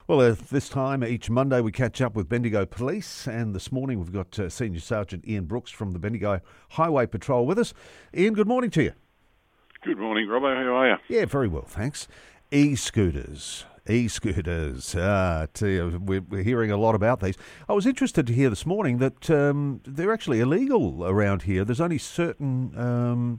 Well, this time each Monday we catch up with Bendigo Police, and this morning we've got Senior Sergeant Ian Brooks from the Bendigo Highway Patrol with us. Ian, good morning to you. Good morning, Robbo. How are you? Yeah, very well, thanks. E-scooters. We're hearing a lot about these. I was interested to hear this morning that they're actually illegal around here. There's only certain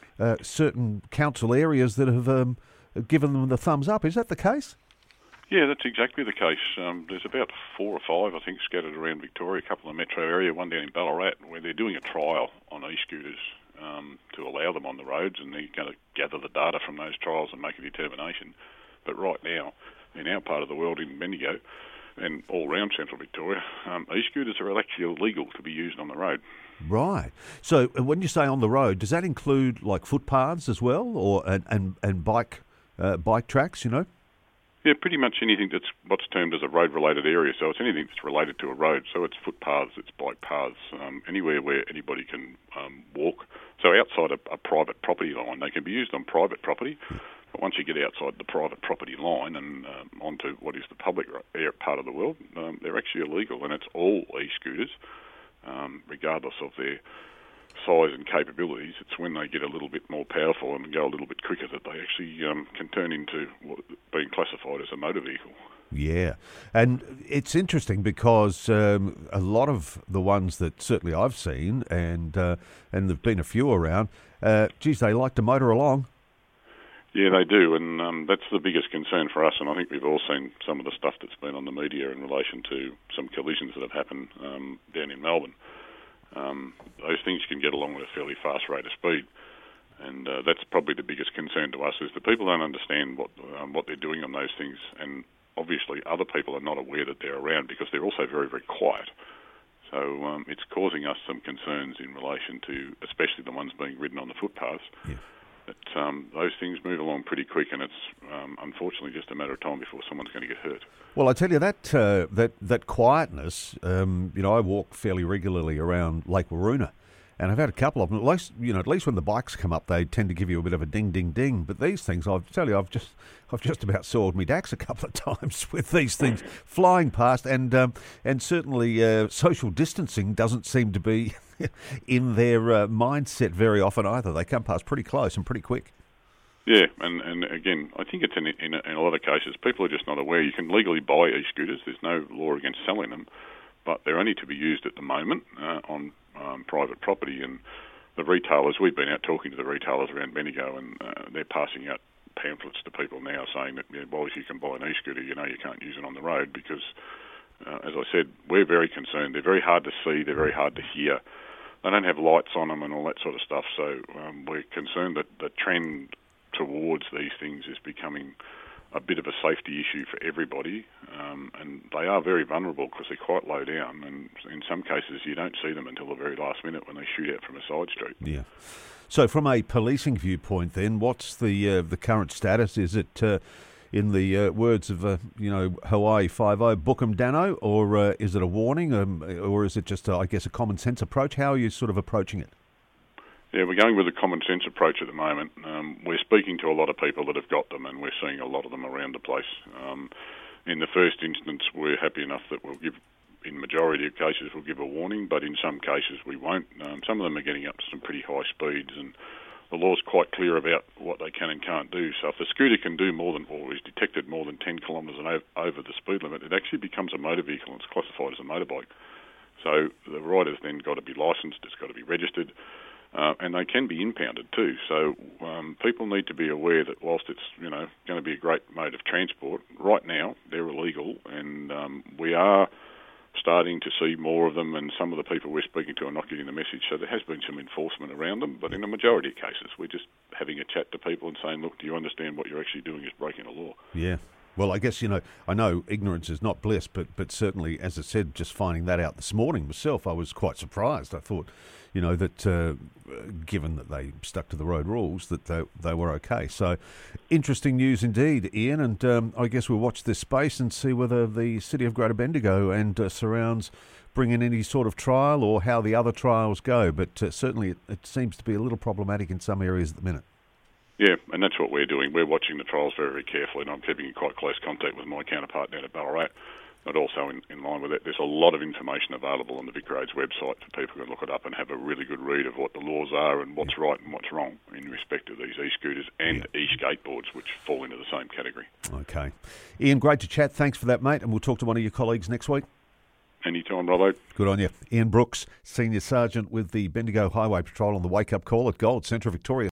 council areas that have given them the thumbs up. Is that the case? Yeah, that's exactly the case. There's about 4 or 5, I think, scattered around Victoria, a couple in the metro area, one down in Ballarat, where they're doing a trial on e-scooters to allow them on the roads, and they're going to gather the data from those trials and make a determination. But right now, in our part of the world, in Bendigo, and all around central Victoria, e-scooters are actually illegal to be used on the road. Right. So when you say on the road, does that include like footpaths as well, or and bike tracks, you know? Yeah, pretty much anything that's what's termed as a road-related area. So it's anything that's related to a road. So it's footpaths, it's bike paths, anywhere where anybody can walk. So outside a private property line, they can be used on private property. But once you get outside the private property line and onto what is the public part of the world, they're actually illegal. And it's all e-scooters, regardless of their size and capabilities. It's when they get a little bit more powerful and go a little bit quicker that they actually can turn into being classified as a motor vehicle. Yeah, and it's interesting because a lot of the ones that certainly I've seen, and there've been a few around, they like to motor along. Yeah, they do, and that's the biggest concern for us, and I think we've all seen some of the stuff that's been on the media in relation to some collisions that have happened down in Melbourne. Those things can get along with a fairly fast rate of speed, and that's probably the biggest concern to us, is that people don't understand what they're doing on those things, and obviously other people are not aware that they're around because they're also very, very quiet. So it's causing us some concerns in relation to, especially the ones being ridden on the footpaths. Yeah. That those things move along pretty quick, and it's unfortunately just a matter of time before someone's going to get hurt. Well, I tell you that quietness. I walk fairly regularly around Lake Waroona, and I've had a couple of them. At least when the bikes come up, they tend to give you a bit of a ding, ding, ding. But these things, I've just about sawed me dacks a couple of times with these things flying past, and certainly social distancing doesn't seem to be in their mindset very often either. They come past pretty close and pretty quick. Yeah, and again, I think it's in a lot of cases, people are just not aware. You can legally buy e-scooters. There's no law against selling them, but they're only to be used at the moment on private property. And the retailers, we've been out talking to the retailers around Bendigo, and they're passing out pamphlets to people now saying that, well, if you can buy an e-scooter, you can't use it on the road because, as I said, we're very concerned. They're very hard to see. They're very hard to hear. They don't have lights on them and all that sort of stuff. So we're concerned that the trend towards these things is becoming a bit of a safety issue for everybody, and they are very vulnerable because they're quite low down, and in some cases you don't see them until the very last minute when they shoot out from a side street. Yeah. So from a policing viewpoint then, what's the current status? Is it, in the words of Hawaii Five-0, book 'em Dano, or is it a warning, or is it just, a common sense approach? How are you sort of approaching it? Yeah, we're going with a common sense approach at the moment. We're speaking to a lot of people that have got them, and we're seeing a lot of them around the place. In the first instance, we're happy enough that we'll give, in majority of cases, we'll give a warning, but in some cases we won't. Some of them are getting up to some pretty high speeds, and the law's quite clear about what they can and can't do. So if the scooter can do more than, or is detected more than 10 kilometres over the speed limit, it actually becomes a motor vehicle and it's classified as a motorbike. So the rider's then got to be licensed, it's got to be registered, and they can be impounded too. So people need to be aware that whilst it's going to be a great mode of transport, right now they're illegal, and we are starting to see more of them, and some of the people we're speaking to are not getting the message. So there has been some enforcement around them, but in a majority of cases we're just having a chat to people and saying, look, do you understand what you're actually doing is breaking the law? Yeah. Well, I guess, I know ignorance is not bliss, but certainly, as I said, just finding that out this morning myself, I was quite surprised. I thought, that given that they stuck to the road rules, that they were okay. So interesting news indeed, Ian, and I guess we'll watch this space and see whether the City of Greater Bendigo and surrounds bring in any sort of trial or how the other trials go. But certainly it seems to be a little problematic in some areas at the minute. Yeah, and that's what we're doing. We're watching the trials very, very carefully, and I'm keeping in quite close contact with my counterpart down at Ballarat. But also in line with that, there's a lot of information available on the VicRoads website for people to look it up and have a really good read of what the laws are and what's right and what's wrong in respect of these e-scooters and e-skateboards, which fall into the same category. Okay. Ian, great to chat. Thanks for that, mate, and we'll talk to one of your colleagues next week. Anytime, Robbo. Good on you. Ian Brooks, Senior Sergeant with the Bendigo Highway Patrol on the Wake Up Call at Gold Centre, Victoria.